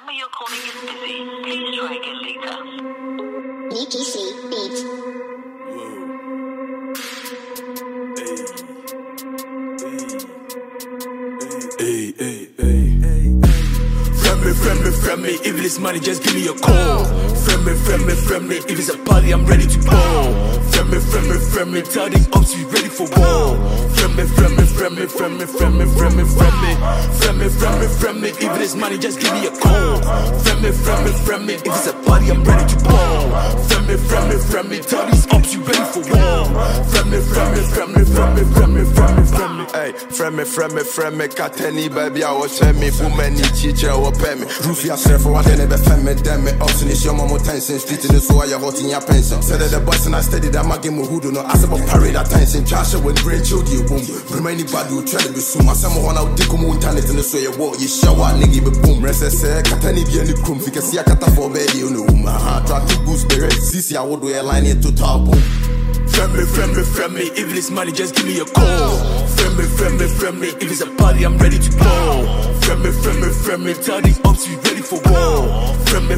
number you're calling is busy. Please try again later. BTC Beats. Friend me, if it's money, just give me a call. Friend me, if it's a party, I'm ready to ball. Friend me, tell these ups we ready for war. Friend me, if it's money, just give me a call. Friend me, if it's a party, I'm ready to ball. Friend me, tell these ups you ready for war. Friend me. Hey, friend me, Kateni, baby, I was me, woman, teacher, or pay me. Rufia said for what I never found me, damn me, option is your mama tension, street in the soil, you're hot in your pension. Said that the boys and I steady that my game who do not ask about parade attention. Joshua with great children, boom. Remind anybody who try to be soon. Someone out dick on talent in the soil, walk, you shower, nigga, but boom. Rest say, Katani be in the room, you can see a kata for baby, you know, try to boost the rest. See, I would do a line into top boom. Friend me, if it's money, just give me a call. Friend me, if it's a party, I'm ready to go. Friend me, tell these ups we ready for war. Friend me,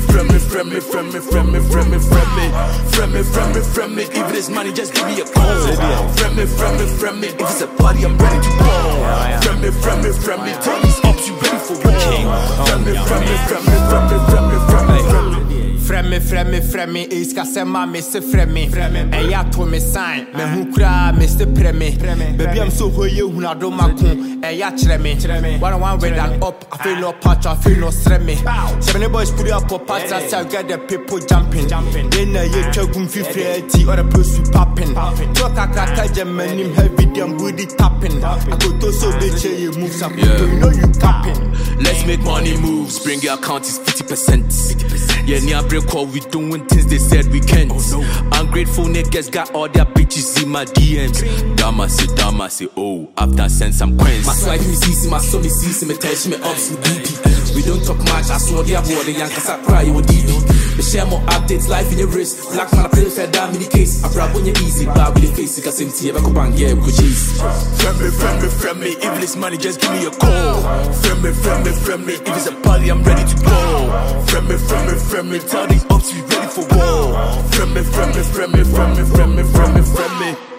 if it's money, just give me a call. Friend me, if it's a party, I'm ready to go. Friend me, tell these ups you ready for war. Friend me, is Casema, Mr. Fremi, and ya to me sign, me who cry, Mr. Premi. Baby, I'm so who you not do my coon, and ya treme. One way and up, I feel no patch, I feel no streme. 7 boys put up for parts, I get the people jumping. Then you check on 50 or a pussy popping. Talk a cracker, man, him heavy, damn woody tapping. I go to so bitch, you move some, you know you tapping. Let's make money moves, bring your account is 50%. Yeah, near break what we doing things they said we can't. Ungrateful niggas got all their bitches in my DMs. Dama say, oh, after I send some coins. My swag me see, my soul me see, me tell me ups with BP. We don't talk much, I saw the aboard the young cause I cry you DB. We share more updates, life in your wrist. Black man I play fair down in the case. I brab on your easy, bar with the face, cause I'm tea, I go bang, yeah, we go cheese. Friend me, if it's money, just give me a call. Friend me, if it's a party, I'm ready to go. Friend me, tell these ups we ready for war. Friend me.